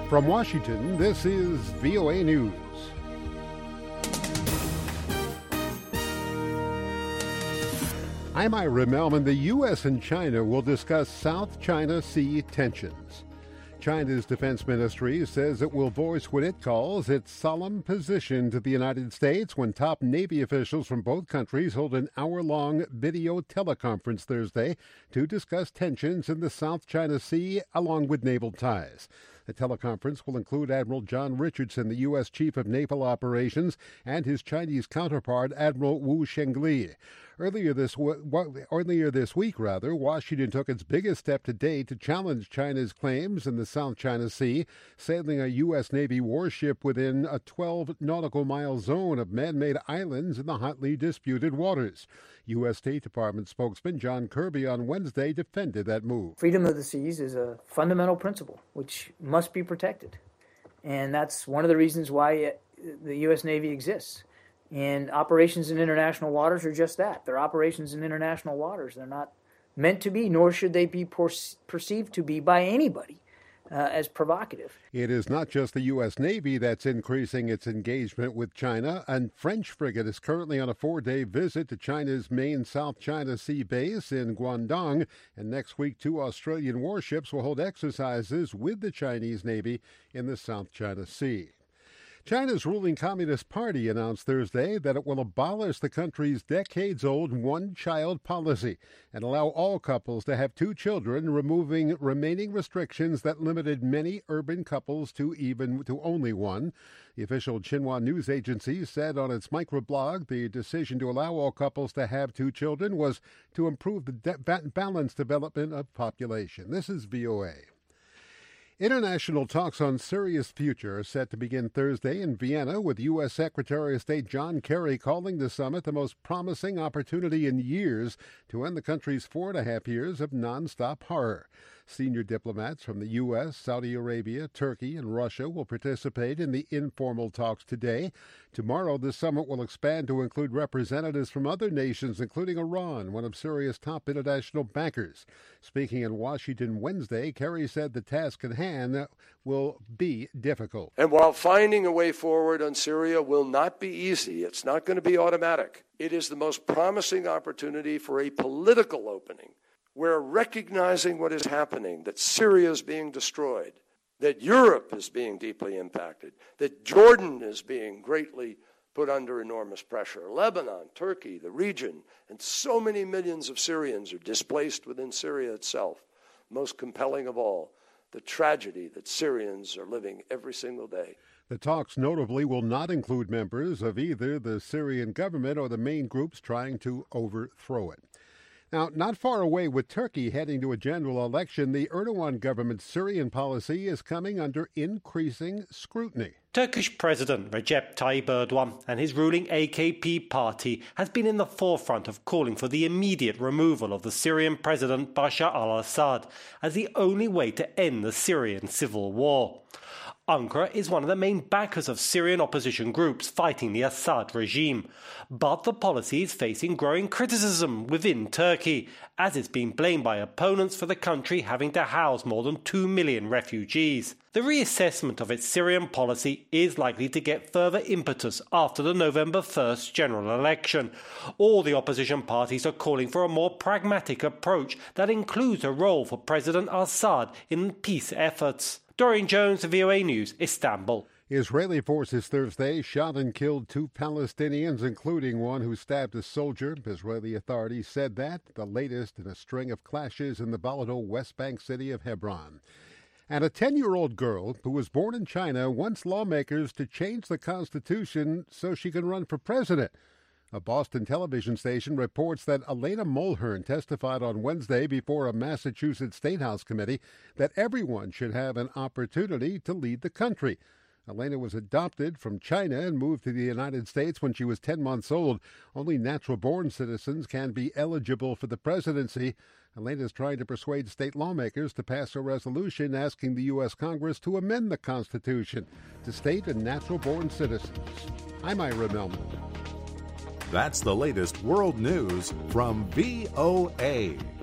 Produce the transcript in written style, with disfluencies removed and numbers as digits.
From Washington, this is VOA News. I'm Ira Melman. The U.S. and China will discuss South China Sea tensions. China's defense ministry says it will voice what it calls its solemn position to the United States when top Navy officials from both countries hold an hour-long video teleconference Thursday to discuss tensions in the South China Sea along with naval ties. The teleconference will include Admiral John Richardson, the U.S. Chief of Naval Operations, and his Chinese counterpart, Admiral Wu Shengli. Earlier this week, Washington took its biggest step to date to challenge China's claims in the South China Sea, sailing a U.S. Navy warship within a 12 nautical mile zone of man-made islands in the hotly disputed waters. U.S. State Department spokesman John Kirby on Wednesday defended that move. Freedom of the seas is a fundamental principle which must be protected. And that's one of the reasons why the U.S. Navy exists. And operations in international waters are just that. They're operations in international waters. They're not meant to be, nor should they be perceived to be by anybody as provocative. It is not just the U.S. Navy that's increasing its engagement with China. A French frigate is currently on a 4-day visit to China's main South China Sea base in Guangdong. And next week, 2 Australian warships will hold exercises with the Chinese Navy in the South China Sea. China's ruling Communist Party announced Thursday that it will abolish the country's decades-old one-child policy and allow all couples to have 2 children, removing remaining restrictions that limited many urban couples to only 1. The official Xinhua news agency said on its microblog the decision to allow all couples to have 2 children was to improve the balanced development of population. This is VOA. International talks on Syria's future are set to begin Thursday in Vienna, with U.S. Secretary of State John Kerry calling the summit the most promising opportunity in years to end the country's 4.5 years of nonstop horror. Senior diplomats from the U.S., Saudi Arabia, Turkey, and Russia will participate in the informal talks today. Tomorrow, the summit will expand to include representatives from other nations, including Iran, one of Syria's top international bankers. Speaking in Washington Wednesday, Kerry said the task at hand will be difficult. And while finding a way forward on Syria will not be easy, it's not going to be automatic. It is the most promising opportunity for a political opening. We're recognizing what is happening, that Syria is being destroyed, that Europe is being deeply impacted, that Jordan is being greatly put under enormous pressure, Lebanon, Turkey, the region, and so many millions of Syrians are displaced within Syria itself. Most compelling of all, the tragedy that Syrians are living every single day. The talks notably will not include members of either the Syrian government or the main groups trying to overthrow it. Now, not far away, with Turkey heading to a general election, the Erdogan government's Syrian policy is coming under increasing scrutiny. Turkish President Recep Tayyip Erdogan and his ruling AKP party has been in the forefront of calling for the immediate removal of the Syrian President Bashar al-Assad as the only way to end the Syrian civil war. Ankara is one of the main backers of Syrian opposition groups fighting the Assad regime. But the policy is facing growing criticism within Turkey, as it's been blamed by opponents for the country having to house more than 2 million refugees. The reassessment of its Syrian policy is likely to get further impetus after the November 1st general election. All the opposition parties are calling for a more pragmatic approach that includes a role for President Assad in peace efforts. Dorian Jones, VOA News, Istanbul. Israeli forces Thursday shot and killed 2 Palestinians, including one who stabbed a soldier. Israeli authorities said that, the latest in a string of clashes in the volatile West Bank city of Hebron. And a 10-year-old girl who was born in China wants lawmakers to change the Constitution so she can run for president. A Boston television station reports that Elena Mulhern testified on Wednesday before a Massachusetts State House committee that everyone should have an opportunity to lead the country. Elena was adopted from China and moved to the United States when she was 10 months old. Only natural-born citizens can be eligible for the presidency. Elena is trying to persuade state lawmakers to pass a resolution asking the U.S. Congress to amend the Constitution to state and natural-born citizens. I'm Ira Melman. That's the latest world news from VOA.